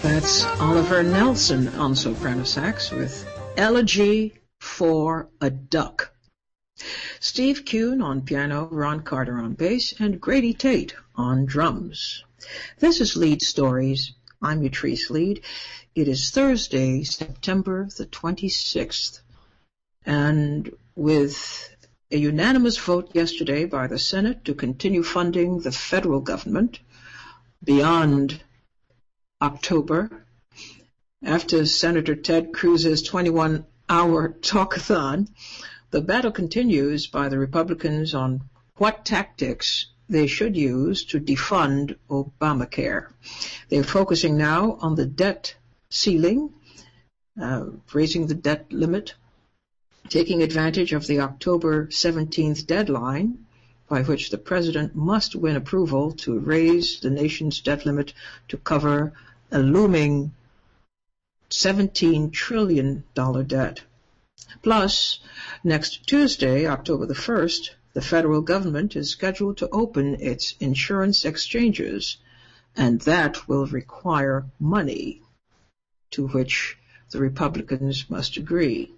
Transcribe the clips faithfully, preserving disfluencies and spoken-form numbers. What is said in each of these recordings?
That's Oliver Nelson on soprano sax with Elegy for a Duck. Steve Kuhn on piano, Ron Carter on bass, and Grady Tate on drums. This is Lead Stories. I'm Utrice Lead. It is Thursday, September the twenty-sixth, and with a unanimous vote yesterday by the Senate to continue funding the federal government beyond October, after Senator Ted Cruz's twenty-one hour talkathon, the battle continues by the Republicans on what tactics they should use to defund Obamacare. They're focusing now on the debt ceiling, uh, raising the debt limit, taking advantage of the October seventeenth deadline by which the president must win approval to raise the nation's debt limit to cover a looming seventeen trillion dollars debt. Plus, next Tuesday, October the first, the federal government is scheduled to open its insurance exchanges, and that will require money, to which the Republicans must agree.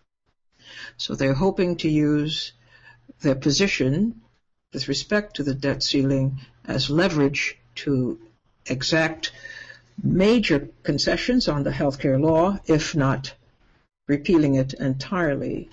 So they're hoping to use their position with respect to the debt ceiling as leverage to exact major concessions on the health care law, if not repealing it entirely.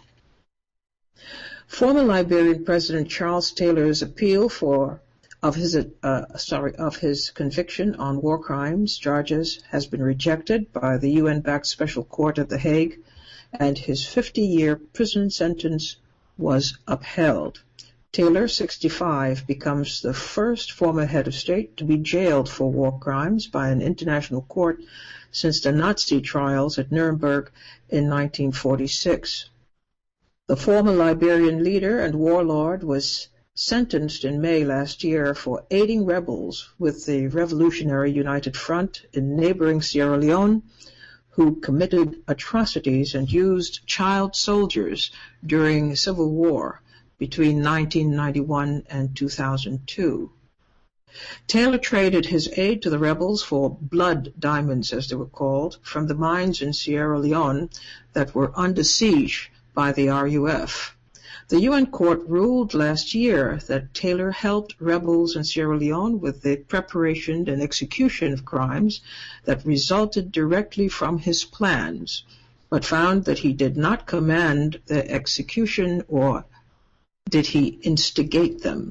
Former Liberian President Charles Taylor's appeal for of his uh, sorry of his conviction on war crimes charges has been rejected by the U N-backed Special Court at The Hague, and his fifty-year prison sentence was upheld. Taylor, sixty-five, becomes the first former head of state to be jailed for war crimes by an international court since the Nazi trials at Nuremberg in nineteen forty-six. The former Liberian leader and warlord was sentenced in May last year for aiding rebels with the Revolutionary United Front in neighboring Sierra Leone, who committed atrocities and used child soldiers during the Civil War between nineteen ninety-one and two thousand two. Taylor traded his aid to the rebels for blood diamonds, as they were called, from the mines in Sierra Leone that were under siege by the R U F. The U N court ruled last year that Taylor helped rebels in Sierra Leone with the preparation and execution of crimes that resulted directly from his plans, but found that he did not command their execution or did he instigate them.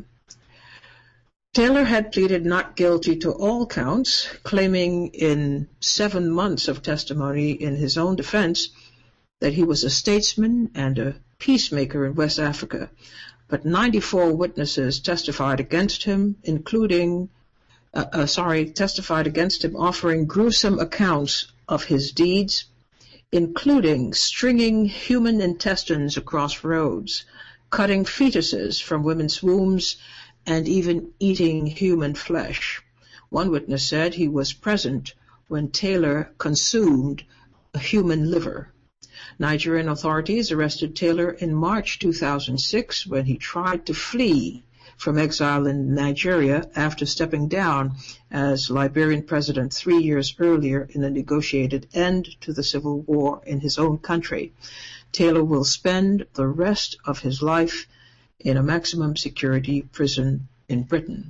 Taylor had pleaded not guilty to all counts, claiming in seven months of testimony in his own defense that he was a statesman and a peacemaker in West Africa. But ninety-four witnesses testified against him, including, uh, uh, sorry, testified against him, offering gruesome accounts of his deeds, including stringing human intestines across roads, cutting fetuses from women's wombs, and even eating human flesh. One witness said he was present when Taylor consumed a human liver. Nigerian authorities arrested Taylor in March two thousand six when he tried to flee from exile in Nigeria after stepping down as Liberian president three years earlier in a negotiated end to the civil war in his own country. Taylor will spend the rest of his life in a maximum security prison in Britain.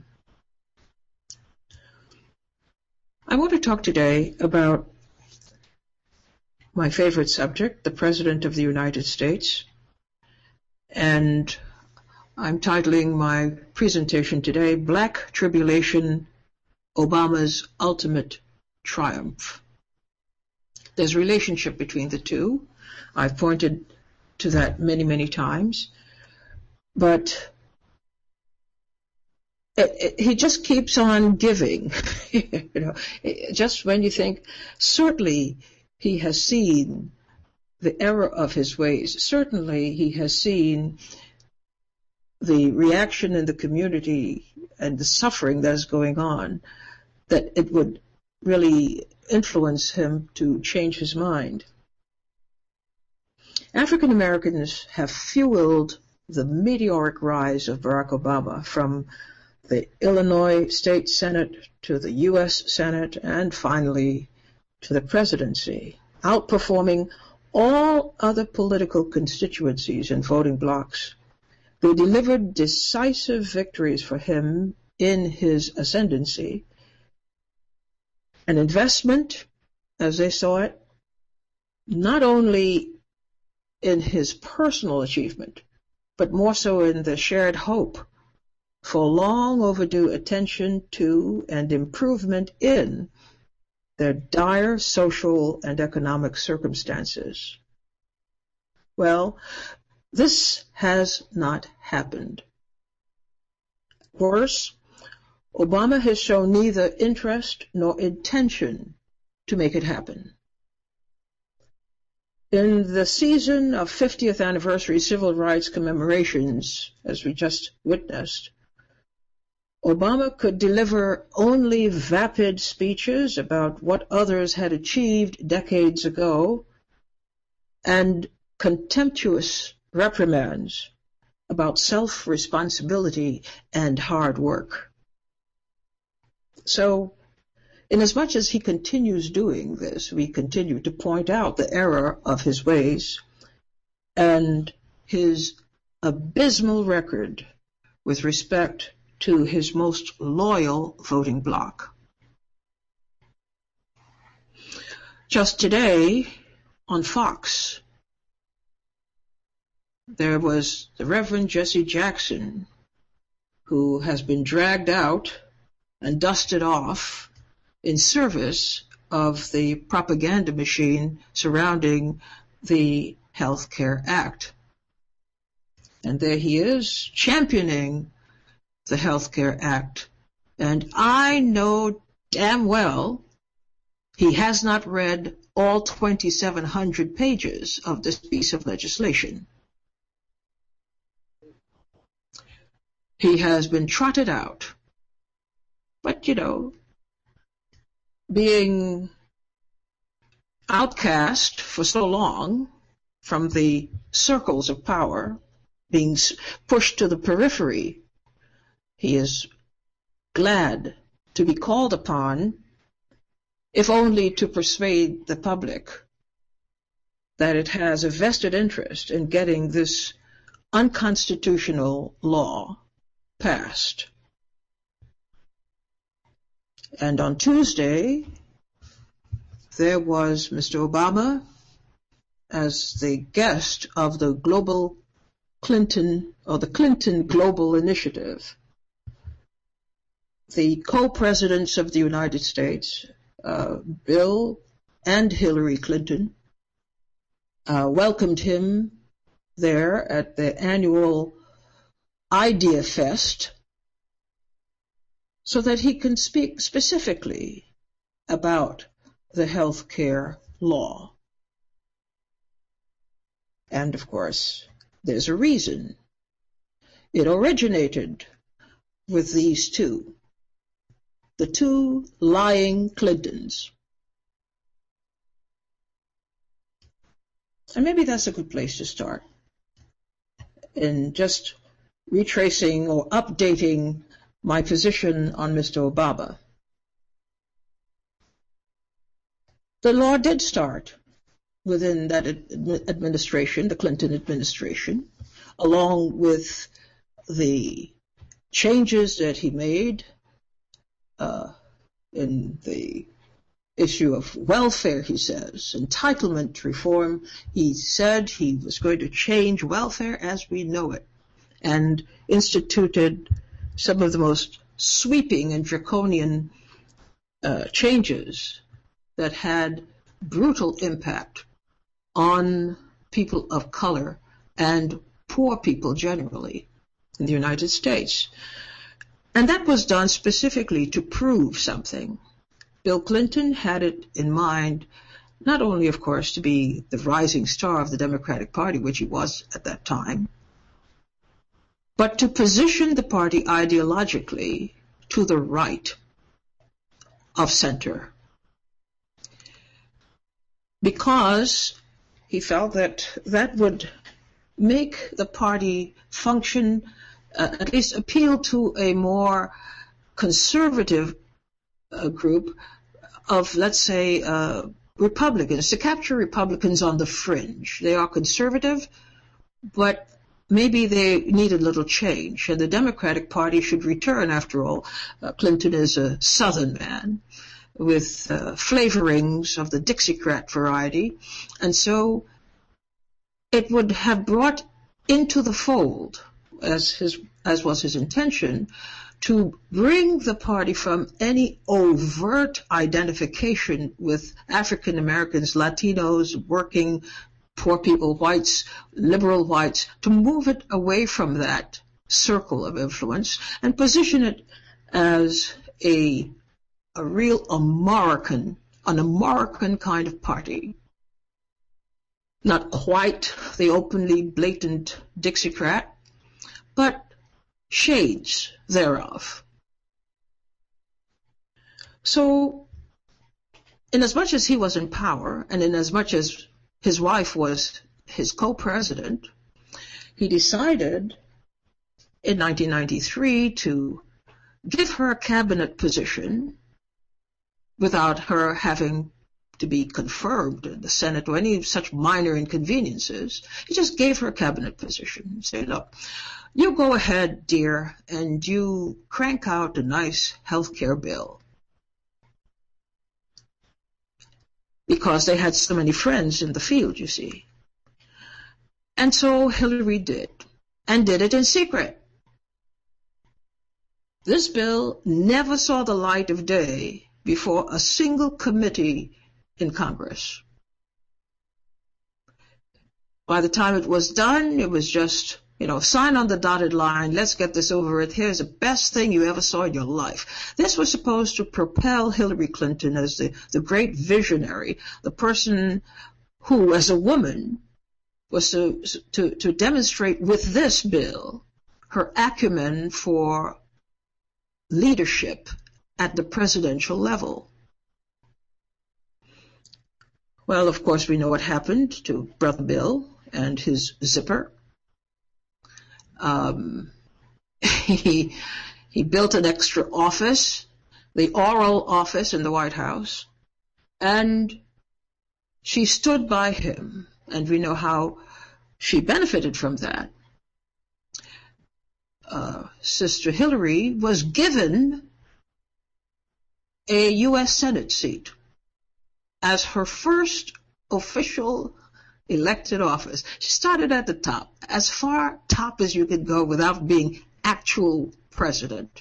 I want to talk today about my favorite subject, the President of the United States, and I'm titling my presentation today, Black Tribulation, Obama's Ultimate Triumph. There's a relationship between the two. I've pointed to that many, many times, but it, it, he just keeps on giving. you know, just when you think, certainly he has seen the error of his ways. Certainly he has seen the reaction in the community and the suffering that is going on, that it would really influence him to change his mind. African Americans have fueled the meteoric rise of Barack Obama, from the Illinois State Senate to the U S Senate and finally to the presidency, outperforming all other political constituencies and voting blocs. They delivered decisive victories for him in his ascendancy, an investment, as they saw it, not only in his personal achievement, but more so in the shared hope for long overdue attention to and improvement in their dire social and economic circumstances. Well, this has not happened. Worse, Obama has shown neither interest nor intention to make it happen. In the season of fiftieth anniversary civil rights commemorations, as we just witnessed, Obama could deliver only vapid speeches about what others had achieved decades ago and contemptuous reprimands about self-responsibility and hard work. So, inasmuch as he continues doing this, we continue to point out the error of his ways and his abysmal record with respect to his most loyal voting bloc. Just today, on Fox, there was the Reverend Jesse Jackson, who has been dragged out and dusted off in service of the propaganda machine surrounding the Health Care Act. And there he is, championing the Health Care Act. And I know damn well he has not read all twenty-seven hundred pages of this piece of legislation. He has been trotted out. But, you know, being outcast for so long from the circles of power, being pushed to the periphery, he is glad to be called upon, if only to persuade the public that it has a vested interest in getting this unconstitutional law passed. And on Tuesday, there was Mister Obama as the guest of the Global Clinton, or the Clinton Global Initiative. The co-presidents of the United States, uh, Bill and Hillary Clinton, uh, welcomed him there at the annual Idea Fest, so that he can speak specifically about the health care law. And of course, there's a reason. It originated with these two, the two lying Clintons. And maybe that's a good place to start in just retracing or updating my position on Mister Obama. The law did start within that administration, the Clinton administration, along with the changes that he made uh, in the issue of welfare, he says, entitlement reform. He said he was going to change welfare as we know it, and instituted some of the most sweeping and draconian uh, changes that had brutal impact on people of color and poor people generally in the United States. And that was done specifically to prove something. Bill Clinton had it in mind, not only, of course, to be the rising star of the Democratic Party, which he was at that time, but to position the party ideologically to the right of center, because he felt that that would make the party function, uh, at least appeal to a more conservative uh, group of, let's say, uh, Republicans, to capture Republicans on the fringe. They are conservative, but maybe they need a little change. And the Democratic Party should return, after all. Uh, Clinton is a Southern man with uh, flavorings of the Dixiecrat variety. And so it would have brought into the fold, as his as was his intention, to bring the party from any overt identification with African Americans, Latinos, working, poor people, whites, liberal whites, to move it away from that circle of influence and position it as a, a real American, an American kind of party. Not quite the openly blatant Dixiecrat, but shades thereof. So, inasmuch as he was in power, and inasmuch as his wife was his co-president, he decided in nineteen ninety-three to give her a cabinet position without her having to be confirmed in the Senate or any such minor inconveniences. He just gave her a cabinet position and said, look, you go ahead, dear, and you crank out a nice health care bill. Because they had so many friends in the field, you see. And so Hillary did, and did it in secret. This bill never saw the light of day before a single committee in Congress. By the time it was done, it was just, you know, sign on the dotted line, let's get this over with, here's the best thing you ever saw in your life. This was supposed to propel Hillary Clinton as the, the great visionary, the person who, as a woman, was to, to, to demonstrate with this bill her acumen for leadership at the presidential level. Well, of course, we know what happened to Brother Bill and his zipper. Um, he, he built an extra office, the Oral Office in the White House, and she stood by him, and we know how she benefited from that. Uh, Sister Hillary was given a U S Senate seat as her first official elected office. She started at the top, as far top as you could go without being actual president.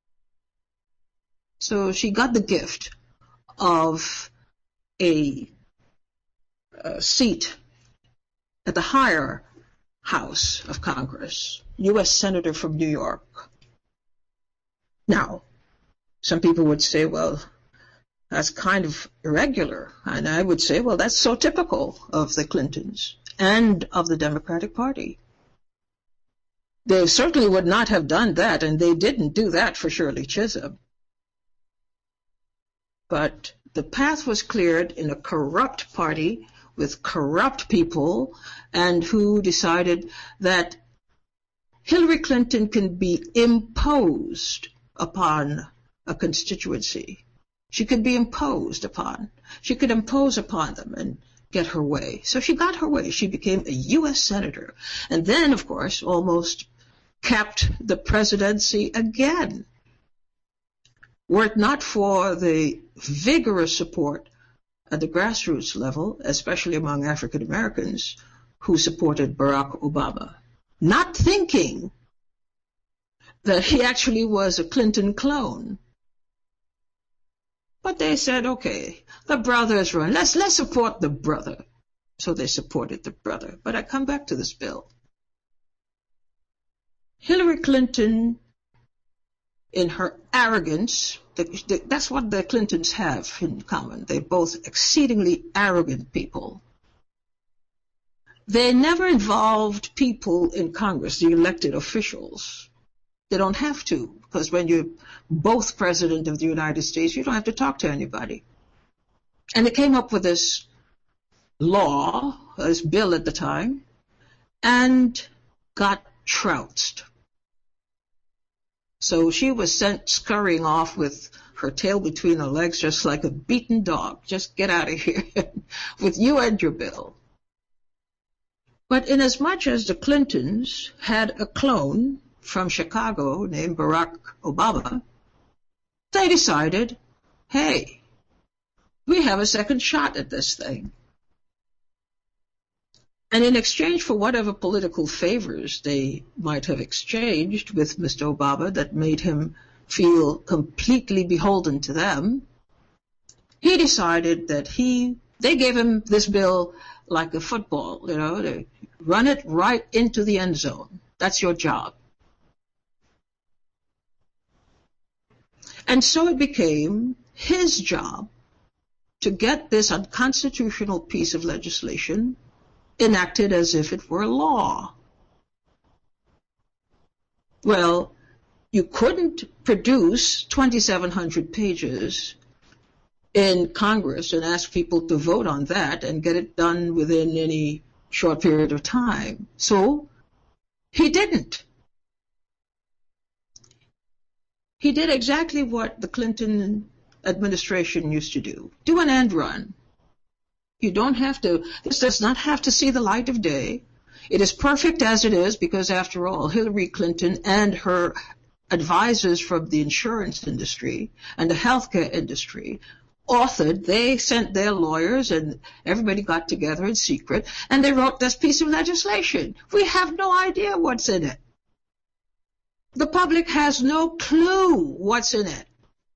So she got the gift of a, a seat at the higher house of Congress, U S Senator from New York. Now, some people would say, well, that's kind of irregular. And I would say, well, that's so typical of the Clintons and of the Democratic Party. They certainly would not have done that, and they didn't do that for Shirley Chisholm. But the path was cleared in a corrupt party with corrupt people, and who decided that Hillary Clinton can be imposed upon a constituency. She could be imposed upon. She could impose upon them and get her way. So she got her way. She became a U S Senator. And then, of course, almost kept the presidency again. Were it not for the vigorous support at the grassroots level, especially among African Americans, who supported Barack Obama, not thinking that he actually was a Clinton clone. But they said, okay, the brother is running. Let's, let's support the brother. So they supported the brother. But I come back to this bill. Hillary Clinton, in her arrogance, that's what the Clintons have in common. They're both exceedingly arrogant people. They never involved people in Congress, the elected officials. They don't have to, because when you're both president of the United States, you don't have to talk to anybody. And they came up with this law, this bill at the time, and got trounced. So she was sent scurrying off with her tail between her legs just like a beaten dog. Just get out of here with you and your bill. But inasmuch as the Clintons had a clone from Chicago named Barack Obama, they decided, hey, we have a second shot at this thing. And in exchange for whatever political favors they might have exchanged with Mister Obama that made him feel completely beholden to them, he decided that he, they gave him this bill like a football, you know, to run it right into the end zone. That's your job. And so it became his job to get this unconstitutional piece of legislation enacted as if it were law. Well, you couldn't produce twenty-seven hundred pages in Congress and ask people to vote on that and get it done within any short period of time. So he didn't. He did exactly what the Clinton administration used to do. Do an end run. You don't have to, this does not have to see the light of day. It is perfect as it is because, after all, Hillary Clinton and her advisors from the insurance industry and the healthcare industry authored, they sent their lawyers and everybody got together in secret and they wrote this piece of legislation. We have no idea what's in it. The public has no clue what's in it.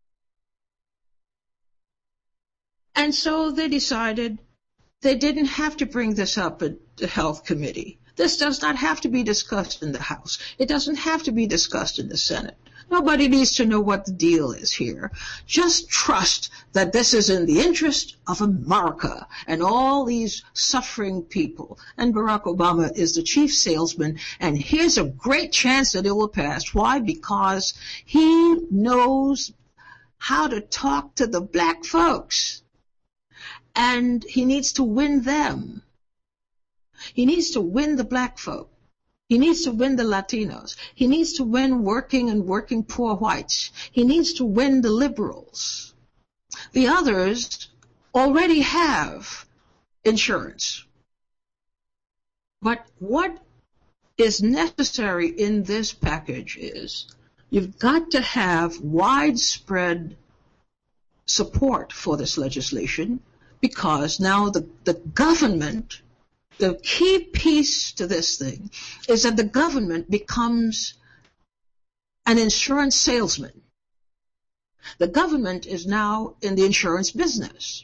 And so they decided they didn't have to bring this up at the Health Committee. This does not have to be discussed in the House. It doesn't have to be discussed in the Senate. Nobody needs to know what the deal is here. Just trust that this is in the interest of America and all these suffering people. And Barack Obama is the chief salesman, and here's a great chance that it will pass. Why? Because he knows how to talk to the black folks. And he needs to win them. He needs to win the black folk. He needs to win the Latinos. He needs to win working and working poor whites. He needs to win the liberals. The others already have insurance. But what is necessary in this package is you've got to have widespread support for this legislation, because now the, the government, the key piece to this thing is that the government becomes an insurance salesman. The government is now in the insurance business.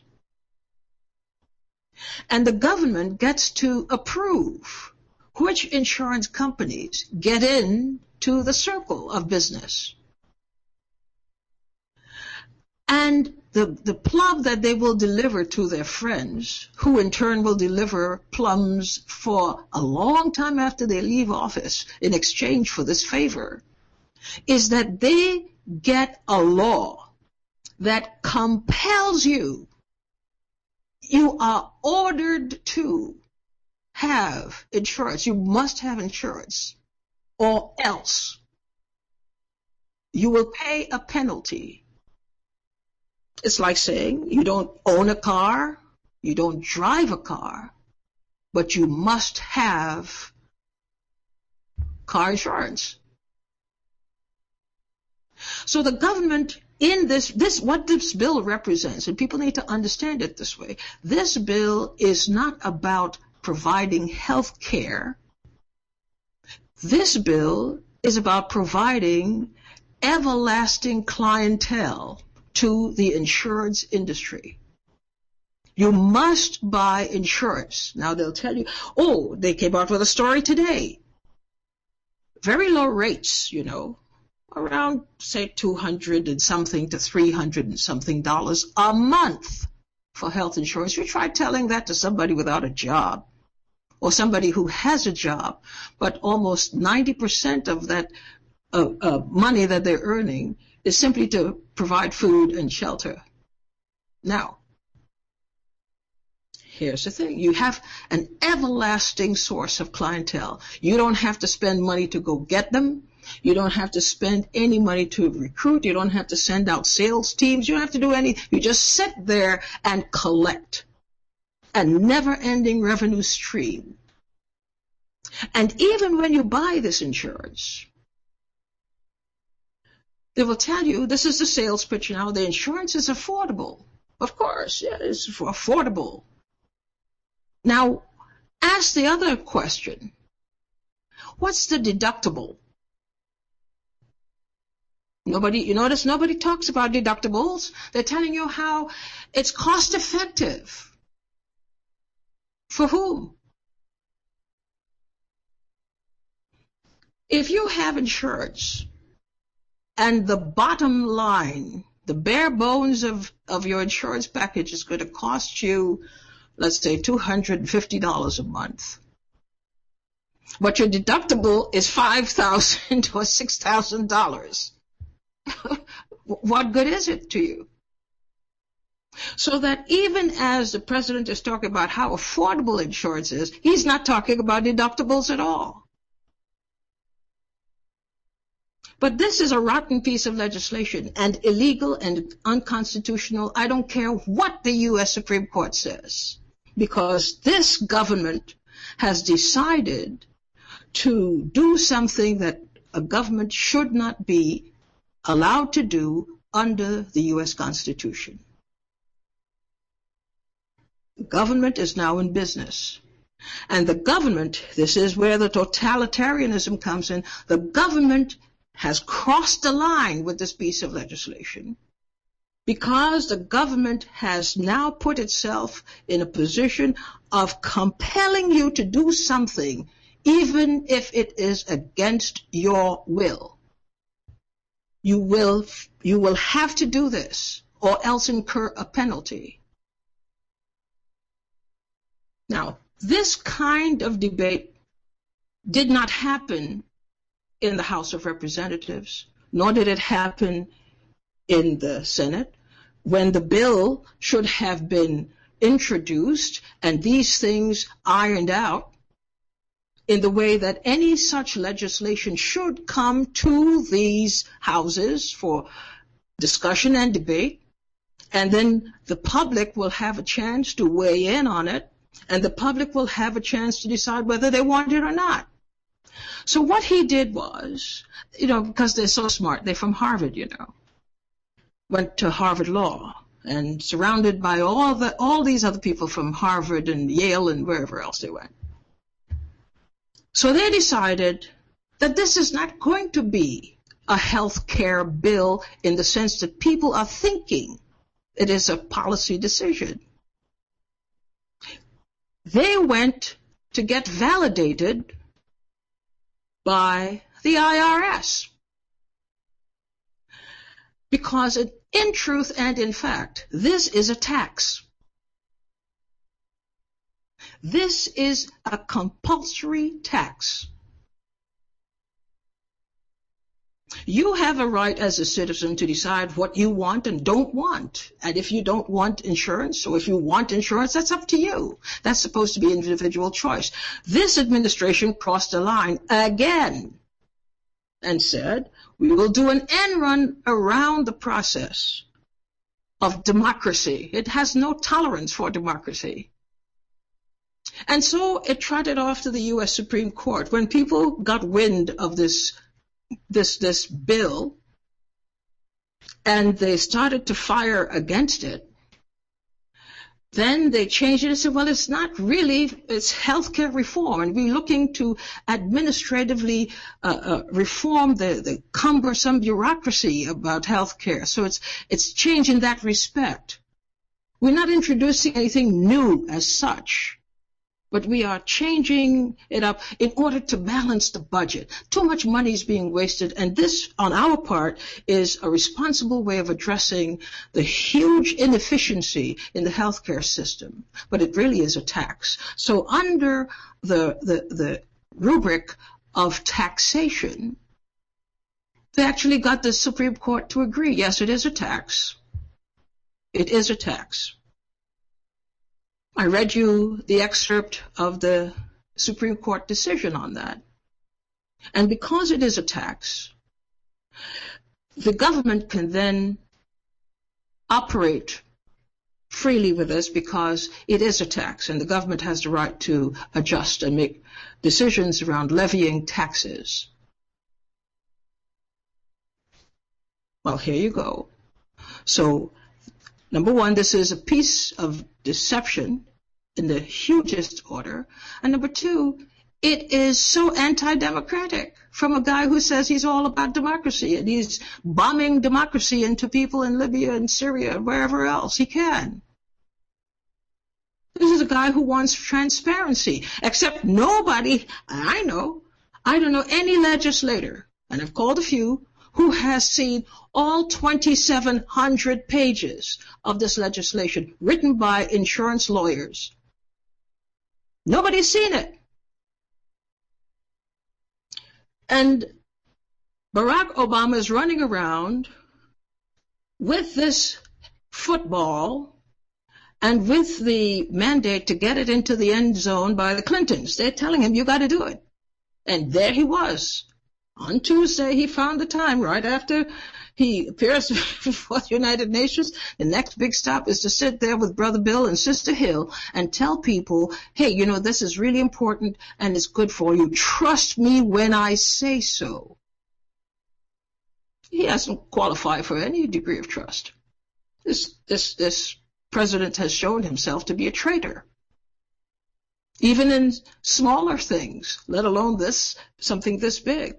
And the government gets to approve which insurance companies get into the circle of business. And the, the plum that they will deliver to their friends, who in turn will deliver plums for a long time after they leave office in exchange for this favor, is that they get a law that compels you. You are ordered to have insurance. You must have insurance, or else you will pay a penalty. It's like saying you don't own a car, you don't drive a car, but you must have car insurance. So the government in this, this, what this bill represents, and people need to understand it this way, this bill is not about providing health care. This bill is about providing everlasting clientele to the insurance industry. You must buy insurance. Now they'll tell you, oh, they came out with a story today. Very low rates, you know, around, say, two hundred and something to three hundred and something dollars a month for health insurance. You try telling that to somebody without a job or somebody who has a job, but almost ninety percent of that uh, uh, money that they're earning is simply to provide food and shelter. Now, here's the thing. You have an everlasting source of clientele. You don't have to spend money to go get them. You don't have to spend any money to recruit. You don't have to send out sales teams. You don't have to do any. You just sit there and collect a never-ending revenue stream. And even when you buy this insurance, they will tell you, this is the sales pitch now, the insurance is affordable. Of course, yeah, it's affordable. Now, ask the other question. What's the deductible? Nobody, you notice nobody talks about deductibles. They're telling you how it's cost effective. For whom? If you have insurance and the bottom line, the bare bones of, of your insurance package is going to cost you, let's say, two hundred fifty dollars a month, but your deductible is five thousand dollars or six thousand dollars, what good is it to you? So that even as the president is talking about how affordable insurance is, he's not talking about deductibles at all. But this is a rotten piece of legislation and illegal and unconstitutional. I don't care what the U S Supreme Court says, because this government has decided to do something that a government should not be allowed to do under the U S Constitution. The government is now in business. And the government, this is where the totalitarianism comes in, the government has crossed the line with this piece of legislation because the government has now put itself in a position of compelling you to do something even if it is against your will. You will, you will have to do this or else incur a penalty. Now, this kind of debate did not happen in the House of Representatives, nor did it happen in the Senate, when the bill should have been introduced and these things ironed out in the way that any such legislation should come to these houses for discussion and debate, and then the public will have a chance to weigh in on it, and the public will have a chance to decide whether they want it or not. So what he did was, you know, because they're so smart, they're from Harvard, you know, went to Harvard Law and surrounded by all the all these other people from Harvard and Yale and wherever else they went. So they decided that this is not going to be a health care bill in the sense that people are thinking. It is a policy decision. They went to get validated by the I R S. Because it, in truth and in fact, this is a tax. This is a compulsory tax. You have a right as a citizen to decide what you want and don't want. And if you don't want insurance, or if you want insurance, that's up to you. That's supposed to be an individual choice. This administration crossed the line again and said, we will do an end run around the process of democracy. It has no tolerance for democracy. And so it trotted off to the U S Supreme Court. When people got wind of this this this bill and they started to fire against it, then they changed it and said, well, it's not really, it's healthcare reform, and we're looking to administratively uh, uh, reform the, the cumbersome bureaucracy about healthcare. So it's it's change in that respect. We're not introducing anything new as such, but we are changing it up in order to balance the budget. Too much money is being wasted, and this, on our part, is a responsible way of addressing the huge inefficiency in the healthcare system. But it really is a tax. So under the, the, the rubric of taxation, they actually got the Supreme Court to agree, yes, it is a tax. It is a tax. I read you the excerpt of the Supreme Court decision on that. And because it is a tax, the government can then operate freely with this because it is a tax, and the government has the right to adjust and make decisions around levying taxes. Well, here you go. So, number one, this is a piece of deception in the hugest order. And number two, it is so anti-democratic from a guy who says he's all about democracy and he's bombing democracy into people in Libya and Syria and wherever else he can. This is a guy who wants transparency, except nobody, I know, I don't know any legislator, and I've called a few, who has seen all twenty-seven hundred pages of this legislation written by insurance lawyers. Nobody's seen it. And Barack Obama is running around with this football and with the mandate to get it into the end zone by the Clintons. They're telling him, you got to do it. And there he was. On Tuesday, he found the time right after he appears before the United Nations. The next big stop is to sit there with Brother Bill and Sister Hill and tell people, hey, you know, this is really important and it's good for you. Trust me when I say so. He doesn't qualify for any degree of trust. This, this, this president has shown himself to be a traitor. Even in smaller things, let alone this, something this big.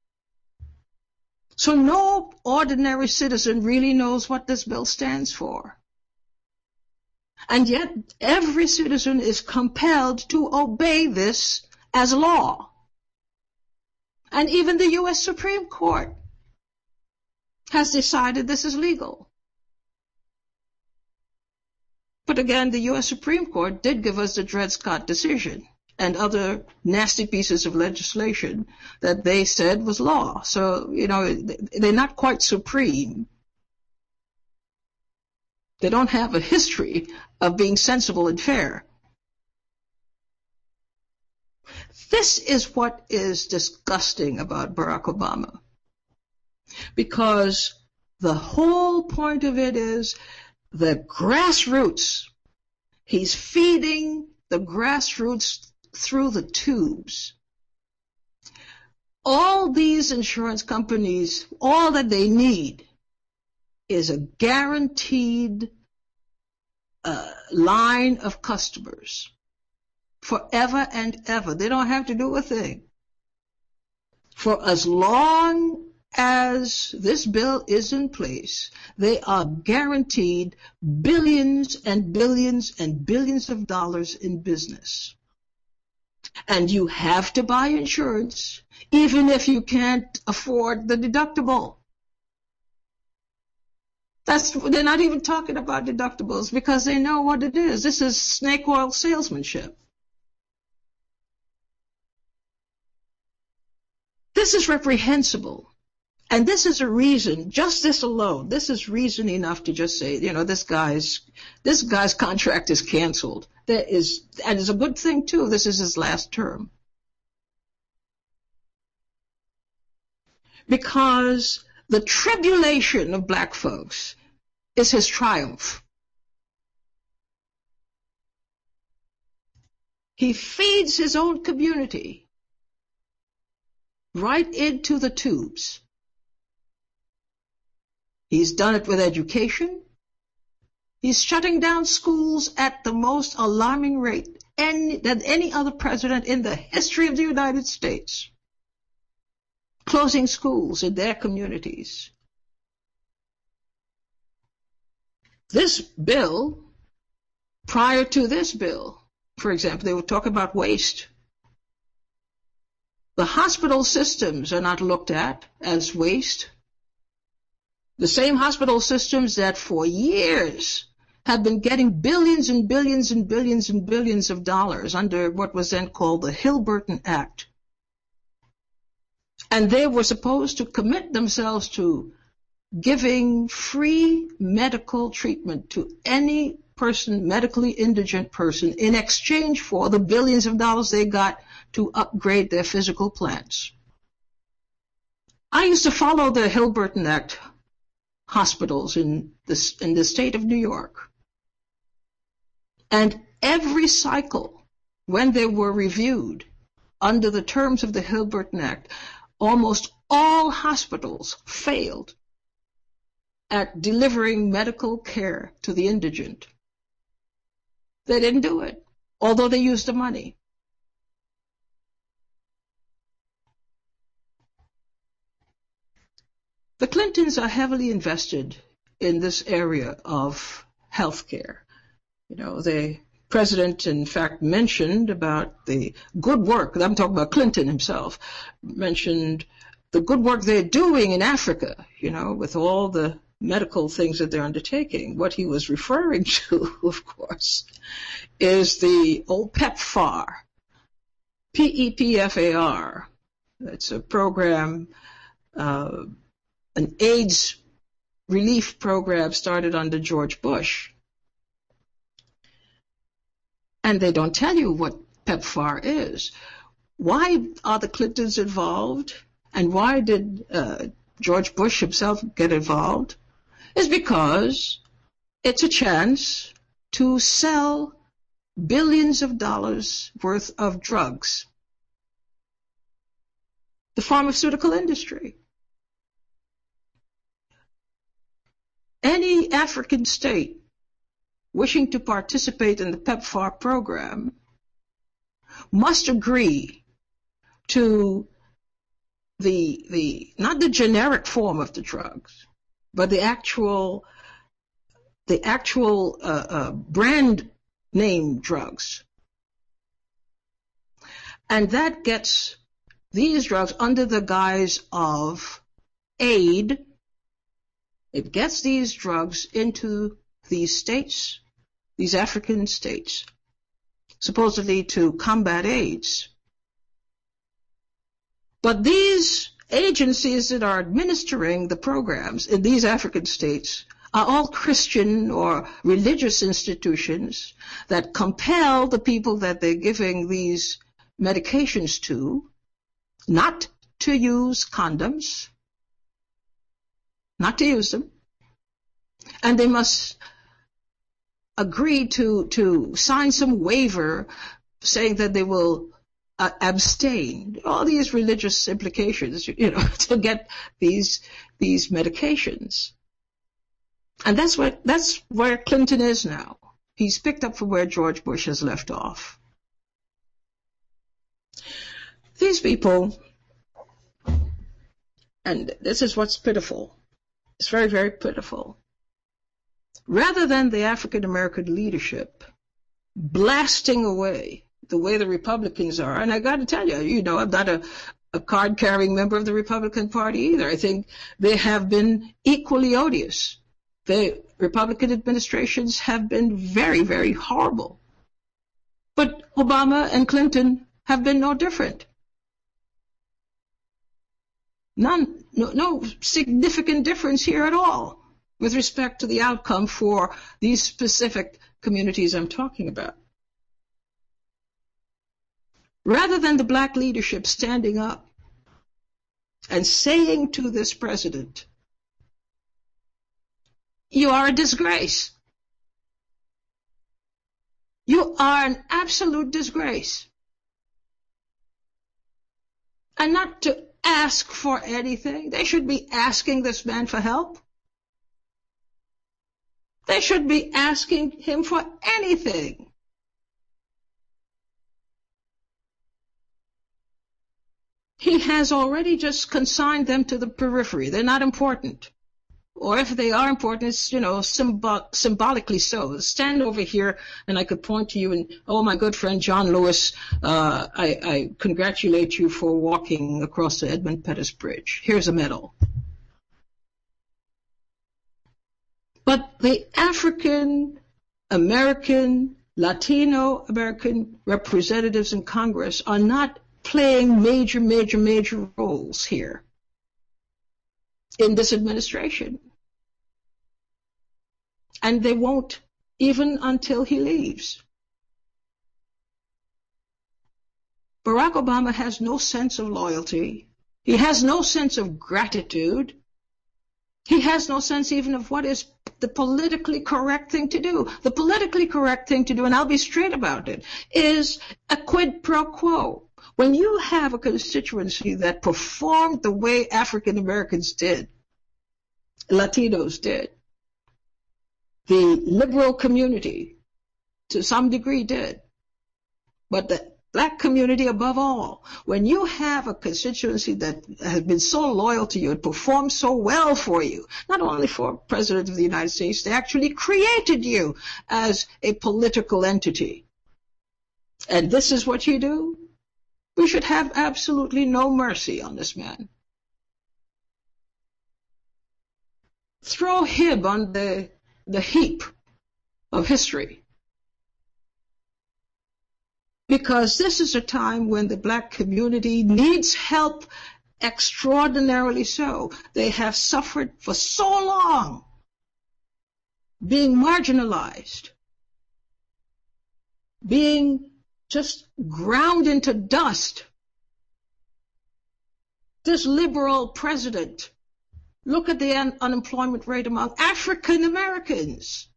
So no ordinary citizen really knows what this bill stands for. And yet every citizen is compelled to obey this as law. And even the U S Supreme Court has decided this is legal. But again, the U S Supreme Court did give us the Dred Scott decision and other nasty pieces of legislation that they said was law. So, you know, they're not quite supreme. They don't have a history of being sensible and fair. This is what is disgusting about Barack Obama. Because the whole point of it is the grassroots. He's feeding the grassroots through the tubes. All these insurance companies, all that they need is a guaranteed uh, line of customers forever and ever. They don't have to do a thing. For as long as this bill is in place, they are guaranteed billions and billions and billions of dollars in business. And you have to buy insurance, even if you can't afford the deductible. That's, they're not even talking about deductibles because they know what it is. This is snake oil salesmanship. This is reprehensible. And this is a reason, just this alone, this is reason enough to just say, you know, this guy's, this guy's contract is canceled. There is, and it's a good thing too, this is his last term. Because the tribulation of black folks is his triumph. He feeds his own community right into the tubes. He's done it with education. He's shutting down schools at the most alarming rate any, than any other president in the history of the United States. Closing schools in their communities. This bill, prior to this bill, for example, they would talk about waste. The hospital systems are not looked at as waste. The same hospital systems that for years have been getting billions and billions and billions and billions of dollars under what was then called the Hill-Burton Act. And they were supposed to commit themselves to giving free medical treatment to any person, medically indigent person, in exchange for the billions of dollars they got to upgrade their physical plants. I used to follow the Hill-Burton Act hospitals in this in the state of New York. And every cycle, when they were reviewed under the terms of the Hill-Burton Act, almost all hospitals failed at delivering medical care to the indigent. They didn't do it, although they used the money. The Clintons are heavily invested in this area of healthcare. You know, the president, in fact, mentioned about the good work, I'm talking about Clinton himself, mentioned the good work they're doing in Africa, you know, with all the medical things that they're undertaking. What he was referring to, of course, is the old PEPFAR, P E P F A R. It's a program, uh, an AIDS relief program started under George Bush. And they don't tell you what PEPFAR is. Why are the Clintons involved? And why did uh, George Bush himself get involved? Is because it's a chance to sell billions of dollars worth of drugs. The pharmaceutical industry. Any African state wishing to participate in the PEPFAR program must agree to the, the, not the generic form of the drugs, but the actual, the actual uh, uh, brand name drugs. And that gets these drugs under the guise of aid. It gets these drugs into these states, these African states, supposedly to combat AIDS. But these agencies that are administering the programs in these African states are all Christian or religious institutions that compel the people that they're giving these medications to not to use condoms, not to use them, and they must agree to, to sign some waiver saying that they will uh, abstain, all these religious implications, you know, to get these, these medications. And that's what, that's where Clinton is now. He's picked up from where George Bush has left off. These people, and this is what's pitiful, it's very, very pitiful. Rather than the African American leadership blasting away the way the Republicans are, and I got to tell you, you know, I'm not a, a card-carrying member of the Republican Party either. I think they have been equally odious. The Republican administrations have been very, very horrible. But Obama and Clinton have been no different. None, no, no significant difference here at all with respect to the outcome for these specific communities I'm talking about. Rather than the black leadership standing up and saying to this president, you are a disgrace. You are an absolute disgrace. And not to ask for anything. They should be asking this man for help. They should be asking him for anything. He has already just consigned them to the periphery. They're not important. Or if they are important, it's, you know, symbol- symbolically so. Stand over here and I could point to you and, oh, my good friend John Lewis, uh, I, I congratulate you for walking across the Edmund Pettus Bridge. Here's a medal. But the African American, Latino American representatives in Congress are not playing major, major, major roles here in this administration. And they won't even until he leaves. Barack Obama has no sense of loyalty He has no sense of gratitude. He has no sense even of what is the politically correct thing to do. The politically correct thing to do, and I'll be straight about it, is a quid pro quo. When you have a constituency that performed the way African Americans did, Latinos did, the liberal community to some degree did, but the black community above all, when you have a constituency that has been so loyal to you and performed so well for you, not only for President of the United States, they actually created you as a political entity. And this is what you do? We should have absolutely no mercy on this man. Throw him on the, the heap of history. Because this is a time when the black community needs help, extraordinarily so. They have suffered for so long, being marginalized, being just ground into dust. This liberal president, look at the un- unemployment rate among African Americans.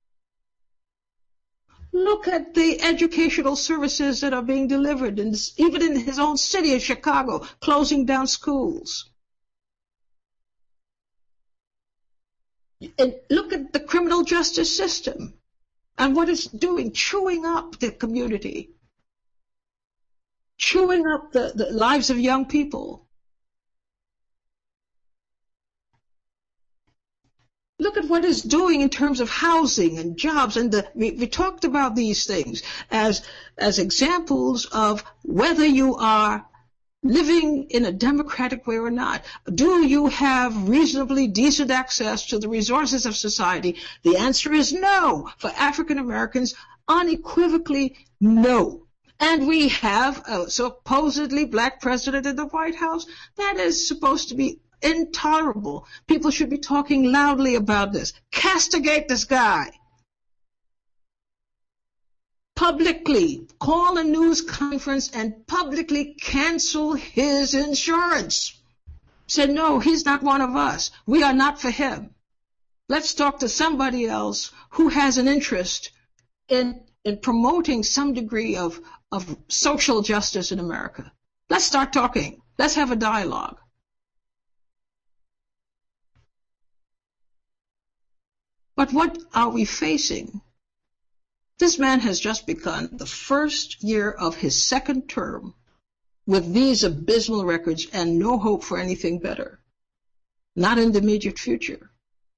Look at the educational services that are being delivered, in this, even in his own city of Chicago, closing down schools. And look at the criminal justice system and what it's doing, chewing up the community, chewing up the, the lives of young people. Look at what it's doing in terms of housing and jobs. And the, we, we talked about these things as, as examples of whether you are living in a democratic way or not. Do you have reasonably decent access to the resources of society? The answer is no. For African Americans, unequivocally no. And we have a supposedly black president in the White House. That is supposed to be intolerable. People should be talking loudly about this. Castigate this guy. Publicly call a news conference and publicly cancel his insurance. Say, no, he's not one of us. We are not for him. Let's talk to somebody else who has an interest in, in promoting some degree of, of social justice in America. Let's start talking. Let's have a dialogue. But what are we facing? This man has just begun the first year of his second term with these abysmal records and no hope for anything better. Not in the immediate future.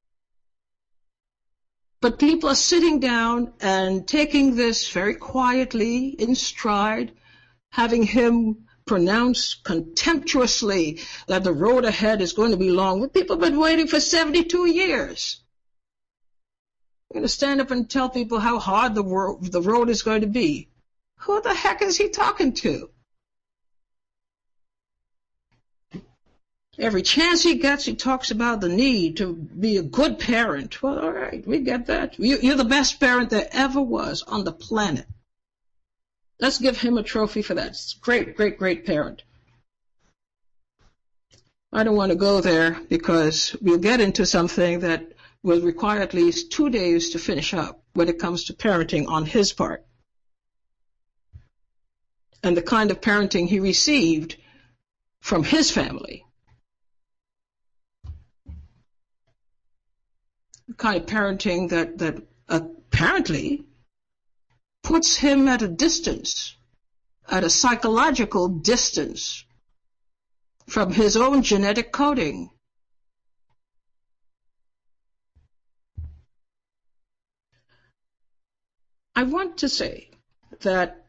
But people are sitting down and taking this very quietly in stride, having him pronounce contemptuously that the road ahead is going to be long. People have been waiting for seventy-two years. I'm going to stand up and tell people how hard the, wor- the road is going to be. Who the heck is he talking to? Every chance he gets, he talks about the need to be a good parent. Well, all right, we get that. You, you're the best parent there ever was on the planet. Let's give him a trophy for that. Great, great, great parent. I don't want to go there because we'll get into something that will require at least two days to finish up when it comes to parenting on his part. And the kind of parenting he received from his family. The kind of parenting that, that apparently puts him at a distance, at a psychological distance from his own genetic coding. I want to say that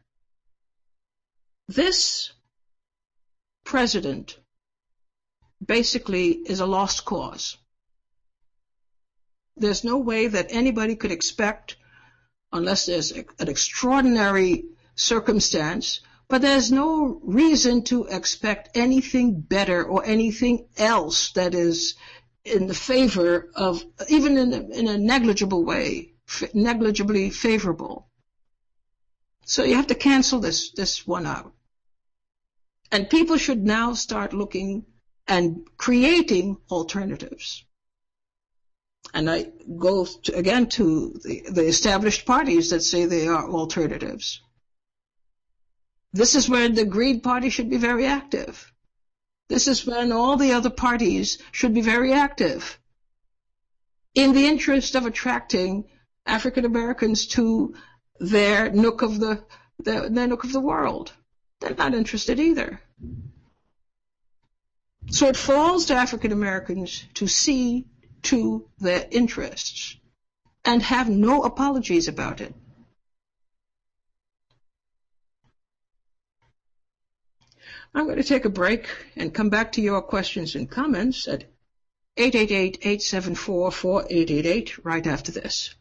this president basically is a lost cause. There's no way that anybody could expect, unless there's an extraordinary circumstance, but there's no reason to expect anything better or anything else that is in the favor of, even in a, in a negligible way, negligibly favorable. So you have to cancel this, this one out. And people should now start looking and creating alternatives. And I go to, again to the, the established parties that say they are alternatives. This is where the Green Party should be very active. This is when all the other parties should be very active in the interest of attracting African Americans to their nook of the their, their nook of the world. They're not interested either. So it falls to African Americans to see to their interests and have no apologies about it. I'm going to take a break and come back to your questions and comments at eight eight eight, eight seven four, four eight eight eight right after this.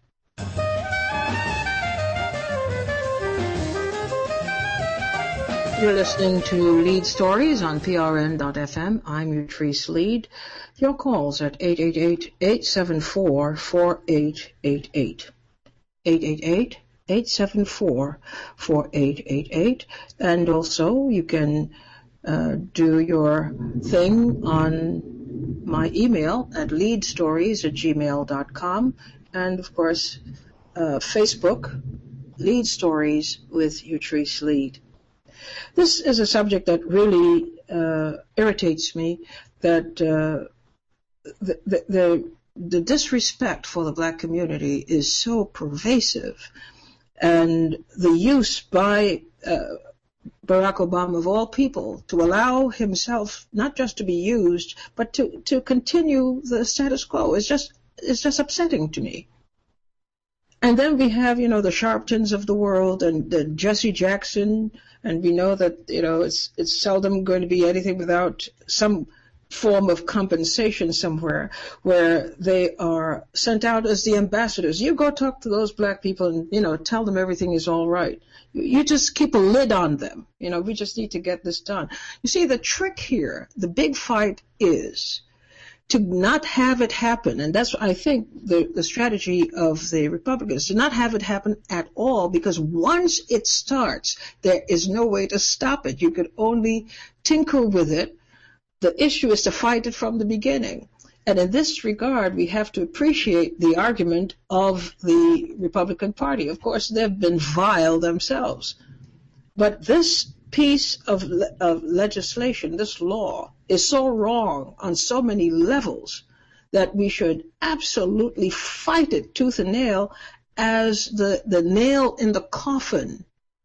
You're listening to Lead Stories on P R N dot F M. I'm Utrice Lead. Your calls at eight eight eight, eight seven four, four eight eight eight. eight eight eight, eight seven four, four eight eight eight. And also you can uh, do your thing on my email at leadstories at gmail dot com. And, of course, uh, Facebook, Lead Stories with Utrice Lead. This is a subject that really uh, irritates me, that uh, the, the, the, the disrespect for the black community is so pervasive, and the use by uh, Barack Obama, of all people, to allow himself not just to be used, but to, to continue the status quo is just, is just upsetting to me. And then we have, you know, the Sharptons of the world and the Jesse Jackson, and we know that, you know, it's it's seldom going to be anything without some form of compensation somewhere, where they are sent out as the ambassadors. You go talk to those black people and, you know, tell them everything is all right. You, you just keep a lid on them. You know, we just need to get this done. You see, the trick here, the big fight is to not have it happen, and that's, I think, the, the strategy of the Republicans, to not have it happen at all, because once it starts, there is no way to stop it. You could only tinker with it. The issue is to fight it from the beginning. And in this regard, we have to appreciate the argument of the Republican Party. Of course, they've been vile themselves. But this piece of, of legislation, this law, is so wrong on so many levels that we should absolutely fight it tooth and nail as the, the nail in the coffin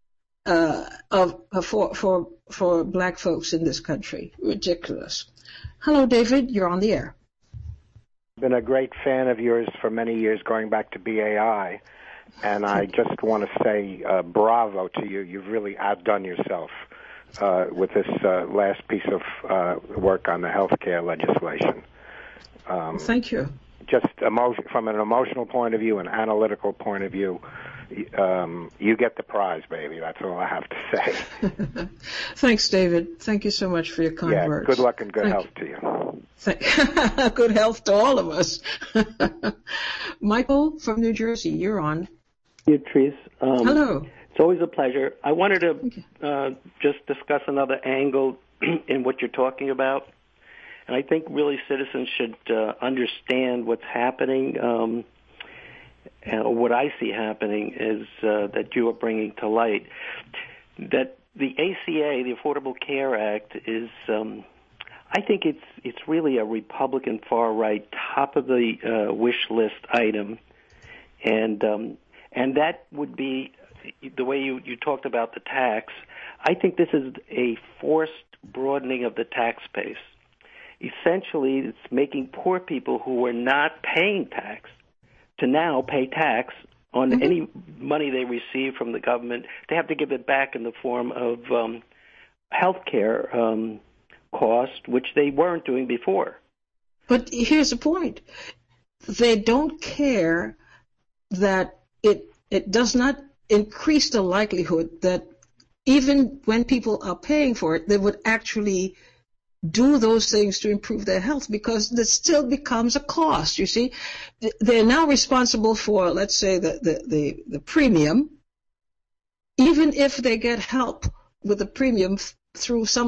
uh, of, uh, for, for, for black folks in this country. Ridiculous. Hello, David. You're on the air. I've been a great fan of yours for many years, going back to B A I. And I just want to say uh, bravo to you. You've really outdone yourself uh, with this uh, last piece of uh, work on the health care legislation. Um, Thank you. Just emo- from an emotional point of view, an analytical point of view, um, you get the prize, baby. That's all I have to say. Thanks, David. Thank you so much for your kind yeah, words. Good luck and good Thank health you. to you. Thank- good health to all of us. Michael from New Jersey, you're on. Utrice. Um, Hello. It's always a pleasure. I wanted to uh, just discuss another angle in what you're talking about. And I think really citizens should uh, understand what's happening. Um, and what I see happening is uh, that you are bringing to light that the A C A, the Affordable Care Act, is, um, I think it's it's really a Republican far-right, top of the uh, wish list item. And um, and that would be, the way you, you talked about the tax, I think this is a forced broadening of the tax base. Essentially, it's making poor people who were not paying tax to now pay tax on mm-hmm. any money they receive from the government. They have to give it back in the form of um, health care um, cost, which they weren't doing before. But here's the point. They don't care that it it does not increase the likelihood that even when people are paying for it, they would actually do those things to improve their health, because it still becomes a cost. You see, they're now responsible for, let's say, the, the, the, the premium, even if they get help with the premium f- through some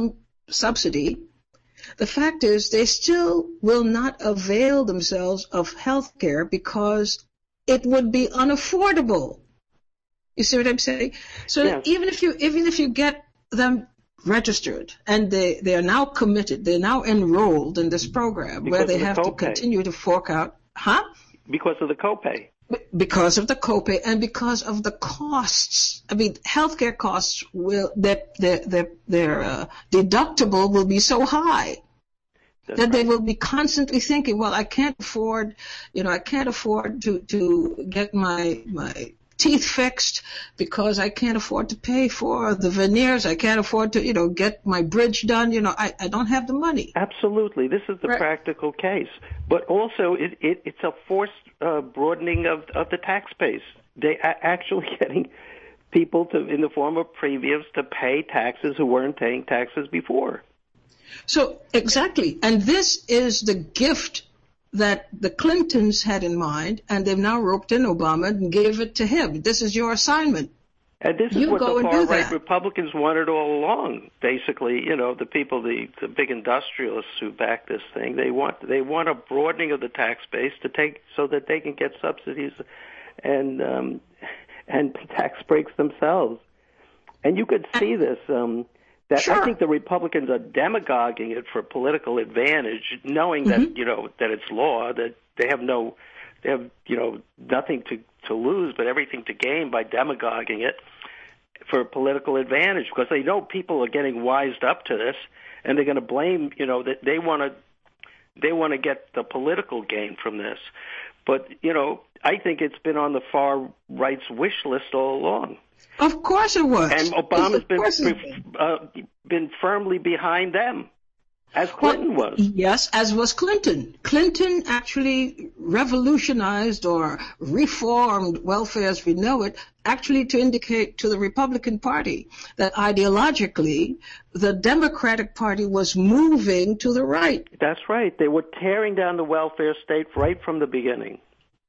subsidy, the fact is they still will not avail themselves of health care because it would be unaffordable. You see what I'm saying? So yes. even if you even if you get them registered and they, they are now committed, they're now enrolled in this program because where they the have copay. to continue to fork out, huh? Because of the copay. Because of the copay and because of the costs. I mean, healthcare costs will, their, their, their, their uh, deductible will be so high That's that right. they will be constantly thinking, well, I can't afford, you know, I can't afford to, to get my, my teeth fixed because I can't afford to pay for the veneers. I can't afford to, you know, get my bridge done. You know, I, I don't have the money. Absolutely. This is the Right. practical case. But also, it, it, it's a forced uh, broadening of, of the tax base. They are actually getting people to, in the form of premiums, to pay taxes who weren't paying taxes before. So, exactly. And this is the gift that the Clintons had in mind, and they've now roped in Obama and gave it to him. This is your assignment. And this is You what go the and do far-right that. Republicans wanted all along. Basically, you know, the people, the, the big industrialists who back this thing, they want they want a broadening of the tax base to take so that they can get subsidies and um, and tax breaks themselves. And you could see this. Um, that Sure. I think the Republicans are demagoguing it for political advantage, knowing that Mm-hmm. you know that it's law, that they have no, they have you know nothing to to lose but everything to gain by demagoguing it for political advantage, because they know people are getting wised up to this, and they're going to blame you know that they want to they want to get the political gain from this. But you know, I think it's been on the far right's wish list all along. Of course it was. And Obama's Of course it been uh, been firmly behind them, as Clinton Well, was. Yes, as was Clinton. Clinton actually revolutionized or reformed welfare as we know it, actually to indicate to the Republican Party that ideologically the Democratic Party was moving to the right. That's right. They were tearing down the welfare state right from the beginning.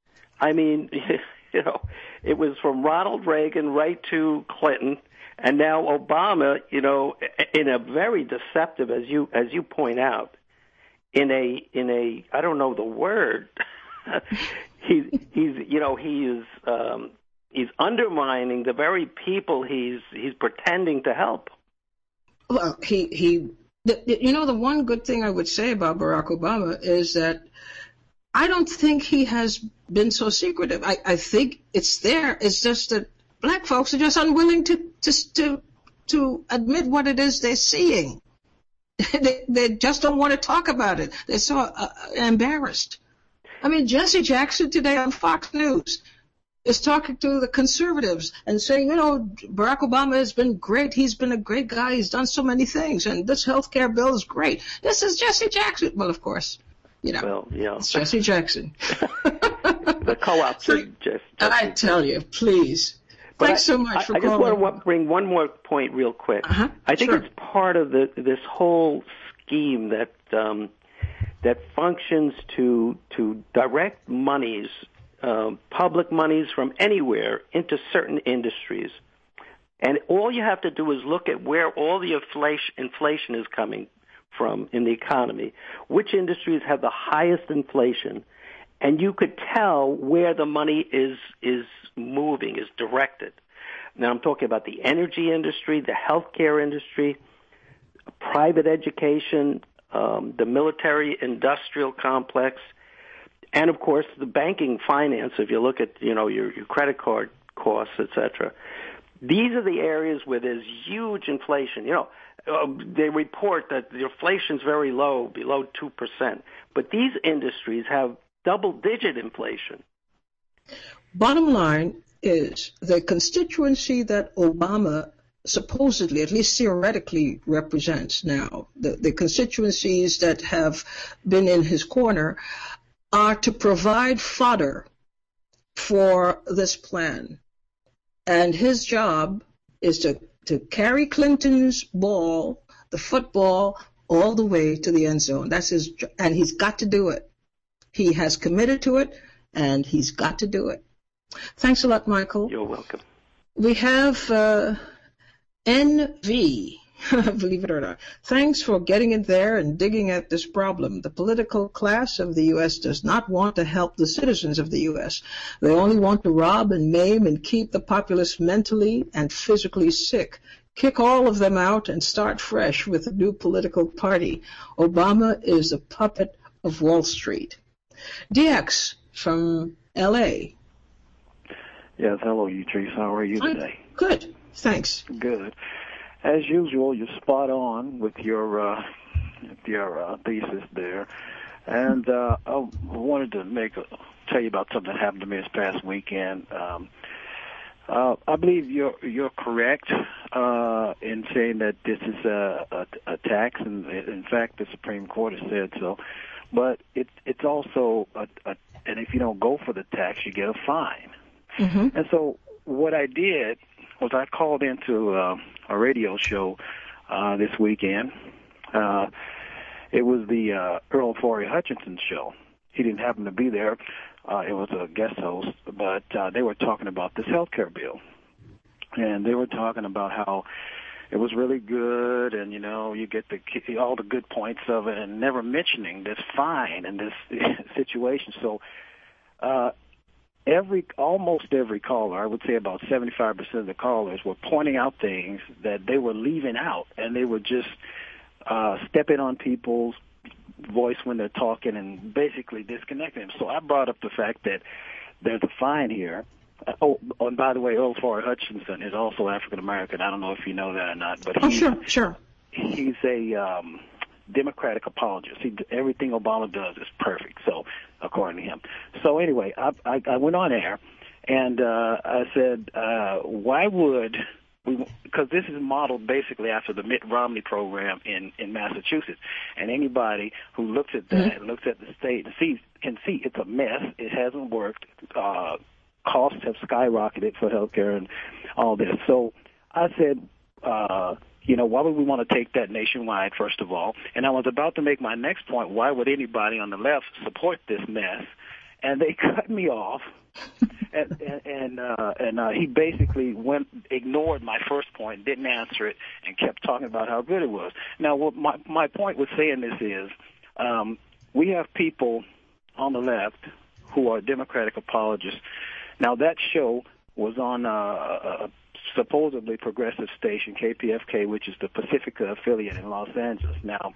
I mean, you know, it was from Ronald Reagan right to Clinton, and now Obama, you know, in a very deceptive, as you as you point out, in a in a I don't know the word. he's he's you know he is um, he's undermining the very people he's he's pretending to help. Well, he he, the, you know, the one good thing I would say about Barack Obama is that I don't think he has been so secretive. I, I think it's there. It's just that black folks are just unwilling to to to, to admit what it is they're seeing. they, they just don't want to talk about it. They're so uh, embarrassed. I mean, Jesse Jackson today on Fox News is talking to the conservatives and saying, you know, Barack Obama has been great. He's been a great guy. He's done so many things, and this health care bill is great. This is Jesse Jackson. Well, of course. You know, well, yeah. it's Jesse Jackson. The co-op. So, just, I tell you, please. But Thanks I, so much I, for I calling. just want to bring one more point real quick. Uh-huh. I think Sure. it's part of the this whole scheme that um, that functions to to direct monies, um, public monies from anywhere into certain industries. And all you have to do is look at where all the inflation, inflation is coming from in the economy, which industries have the highest inflation, and you could tell where the money is is moving, is directed. Now I'm talking about the energy industry, the healthcare industry, private education, um, the military-industrial complex, and of course the banking finance. If you look at you know your, your credit card costs, et cetera, these are the areas where there's huge inflation. You know. Uh, they report that the inflation's very low, below two percent. But these industries have double-digit inflation. Bottom line is the constituency that Obama supposedly, at least theoretically, represents now, the, the constituencies that have been in his corner, are to provide fodder for this plan. And his job is to to carry Clinton's ball, the football, all the way to the end zone. That's his, and he's got to do it. He has committed to it, and he's got to do it. Thanks a lot, Michael. You're welcome. We have uh, N V. believe it or not. Thanks for getting in there and digging at this problem. The political class of the U S does not want to help the citizens of the U S. They only want to rob and maim and keep the populace mentally and physically sick. Kick all of them out and start fresh with a new political party. Obama is a puppet of Wall Street. D X from L A. Yes, hello, Utrice. How are you today? I'm good, thanks. Good. As usual, you're spot on with your uh, with your uh, thesis there, and uh, I wanted to make a, tell you about something that happened to me this past weekend. Um, uh, I believe you're you're correct uh, in saying that this is a, a, a tax, and in fact, the Supreme Court has said so. But it's it's also a, a and if you don't go for the tax, you get a fine. Mm-hmm. And so what I did was I called into uh, a radio show uh, this weekend. Uh, it was the uh, Earl Forey Hutchinson show. He didn't happen to be there. Uh, it was a guest host, but uh, they were talking about this health care bill. And they were talking about how it was really good, and, you know, you get the all the good points of it, and never mentioning this fine and this situation. So uh Every, almost every caller, I would say about seventy-five percent of the callers were pointing out things that they were leaving out, and they were just uh, stepping on people's voice when they're talking and basically disconnecting them. So I brought up the fact that there's a fine here. Uh, oh, and by the way, Earl Forey Hutchinson is also African American. I don't know if you know that or not, but oh, he's, sure, sure. he's a um, Democratic apologist. He, everything Obama does is perfect, so according to him. So anyway, I, I, I went on air, and uh, I said, uh, why would we, because this is modeled basically after the Mitt Romney program in, in Massachusetts, and anybody who looks at that, mm-hmm. looks at the state and sees, can see it's a mess, it hasn't worked, uh, costs have skyrocketed for healthcare and all this. So I said, uh, you know, why would we want to take that nationwide, first of all? And I was about to make my next point, why would anybody on the left support this mess? And they cut me off, and and, and, uh, and uh, he basically went ignored my first point, didn't answer it, and kept talking about how good it was. Now, what my, my point with saying this is um, we have people on the left who are Democratic apologists. Now, that show was on uh, a supposedly progressive station, K P F K, which is the Pacifica affiliate in Los Angeles. Now,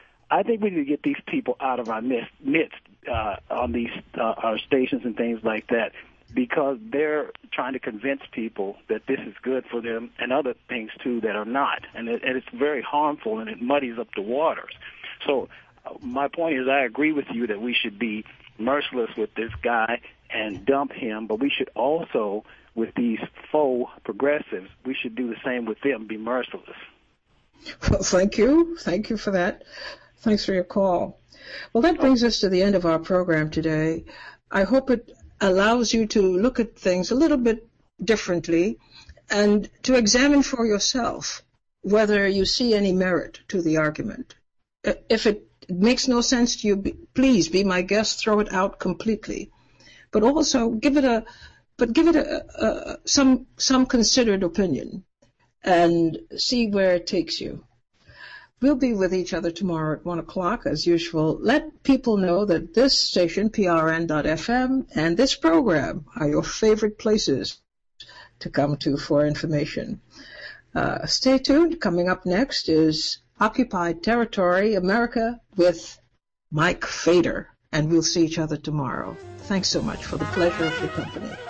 I think we need to get these people out of our midst, midst uh, on these uh, our stations and things like that, because they're trying to convince people that this is good for them and other things, too, that are not. And, it, and it's very harmful, and it muddies up the waters. So uh, my point is I agree with you that we should be merciless with this guy and dump him, but we should also, with these faux progressives, we should do the same with them, be merciless. Well, thank you. Thank you for that. Thanks for your call. Well, that brings us to the end of our program today. I hope it allows you to look at things a little bit differently and to examine for yourself whether you see any merit to the argument. If it makes no sense to you, please be my guest, throw it out completely. But also give it a But give it a, a, some some considered opinion and see where it takes you. We'll be with each other tomorrow at one o'clock, as usual. Let people know that this station, P R N dot F M, and this program are your favorite places to come to for information. Uh, stay tuned. Coming up next is Occupied Territory, America, with Mike Fader. And we'll see each other tomorrow. Thanks so much for the pleasure of your company.